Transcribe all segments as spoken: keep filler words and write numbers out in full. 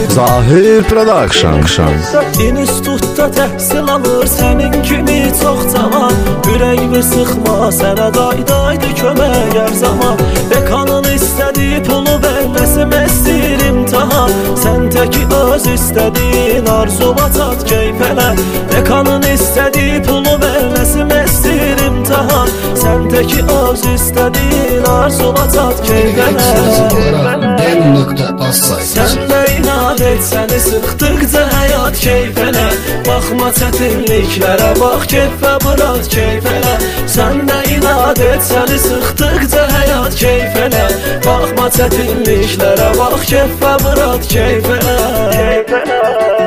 Zahir Production. İnstitutda təhsil alır sənin kimi çox cavan. Ürəyimi sıxma, sənə qaydaydı kömək hər zaman. Dekanın istədiyi pulu verməsim əstir imtahan. Sən təki öz istədiyin arzuma çat keyf elə. Dekanın istədiyi pulu verməsim əstir imtahan. Sən təki öz istədiyin arzuma çat keyf elə. Sən də inat et, səni sıxdıqca həyat keyf elə. Baxma çətinliklərə, bax keyfə bırat keyf elə. Sən də inat et, səni sıxdıqca həyat keyf elə. Baxma çətinliklərə, bax keyfə bırat keyf elə. Keyf elə.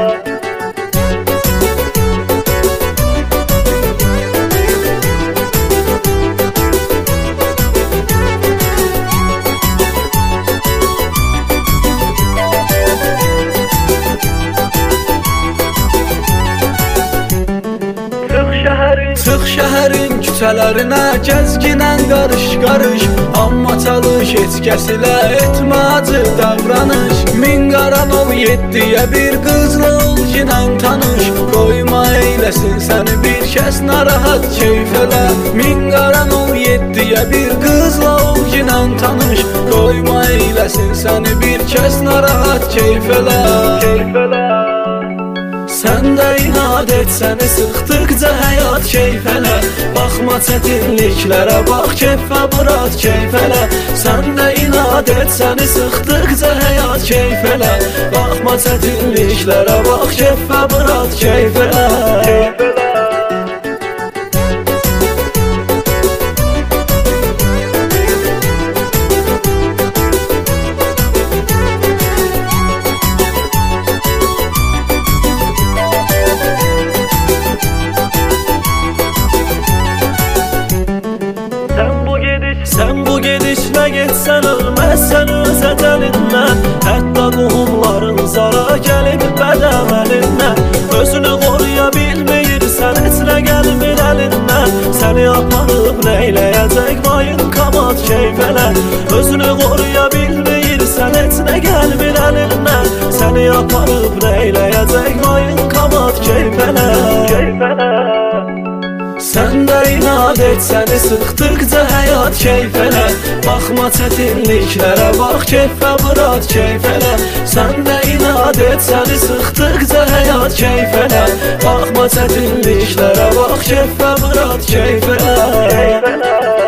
Çıx şəhərin küçələrinə, gəzginən qarış-qarış. Amma çalış heç kəs ilə etmə acı davranış. Min qaran ol yeddiyə bir qızla ol ginən tanış. Qoyma eyləsin səni bir kəs narahat keyf elə. Min qaran ol yeddiyə bir qızla ol ginən tanış. Qoyma eyləsin səni bir kəs narahat keyf elə. Keyf elə. Sən də inat et, səni sıxdıqca həyat keyf elə. Baxma çətinliklərə, bax keyfə bırat keyf elə. Sən də inat et, səni sıxdıqca həyat keyf elə. Baxma çətinliklərə, bax keyfə bırat keyf elə. Keyf elə. Sən bu gedişlə getsən ölməzsən öz əcəlindən. Hətta qohumların zara gəlib bədəməlindən. Özünü qoruya bilməyirsən, heç nə gəlmir əlindən. Səni aparıb neyləyəcək vayın kamat keyf elə. Özünü qoruya bilməyirsən, heç nə gəlmir əlindən. Səni aparıb neyləyəcək vayın kamat keyf elə. Keyf elə. Sən də inat et, səni sıxdıqca həyat keyf elə. Baxma çətinliklərə, bax keyfə bırat keyf elə. Sən də inat et, səni sıxdıqca həyat keyf elə. Baxma çətinliklərə, bax keyfə bırat keyf elə. Keyf elə.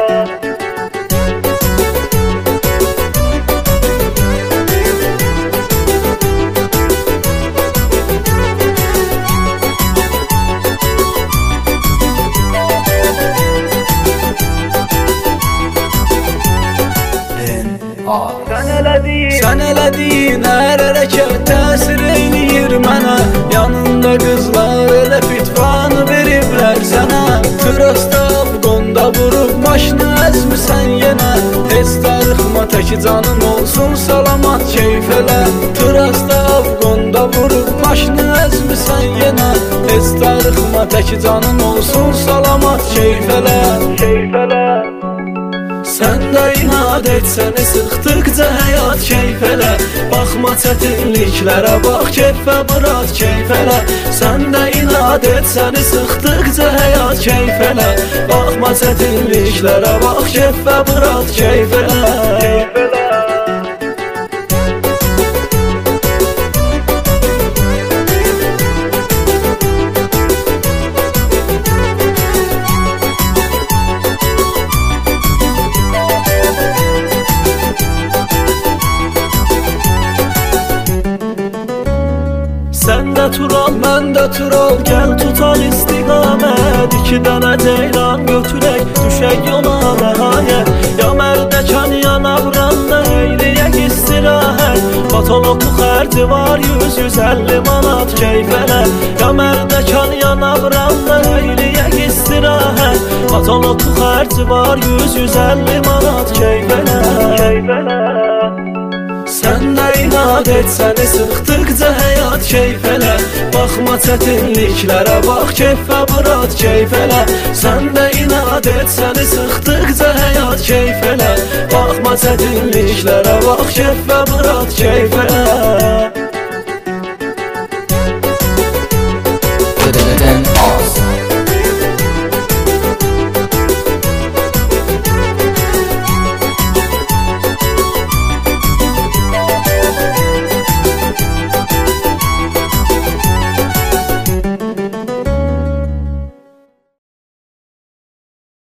Sən elədiyin hər hərəkət təsir eyləyir mənə. Yanında qızlar elə fitvanı veriblər sənə. Trasta Afqonda vurub maşını əzmisən yenə. Heç darıxma təki canın olsun salamat keyf elə. Trasta Afqonda vurub maşını əzmisən yenə. Heç darıxma təki canın olsun salamat keyf elə. Keyf elə. Sən də inat et, səni sıxdıqca həyat keyf elə. Baxma çətinliklərə, bax keyfə bırat keyf elə. Sən də inat et, səni sıxdıqca həyat keyf elə. Baxma çətinliklərə, bax keyfə bırat keyf elə. Keyf elə. Sən də tural, mən də tural, gəl tutal istiqamət. İki dənə ceylan götürək, düşək yola nəhayət. Ya Mərdəkan, ya Navranda eyləyək istirahət. Patoloqlu xərci var yüz yüz əlli manat keyf elə. Ya Mərdəkan, ya Navranda eyləyək istirahət. Patoloqlu xərci var yüz yüz əlli manat keyf elə. Keyf elə. Sən də inat et, səni sıxdıqca həyat keyf elə. Baxma çətinliklərə, bax keyfə bırat keyf elə. Sən də inat et, səni sıxdıqca həyat keyf elə. Baxma çətinliklərə, bax keyfə bırat keyf elə.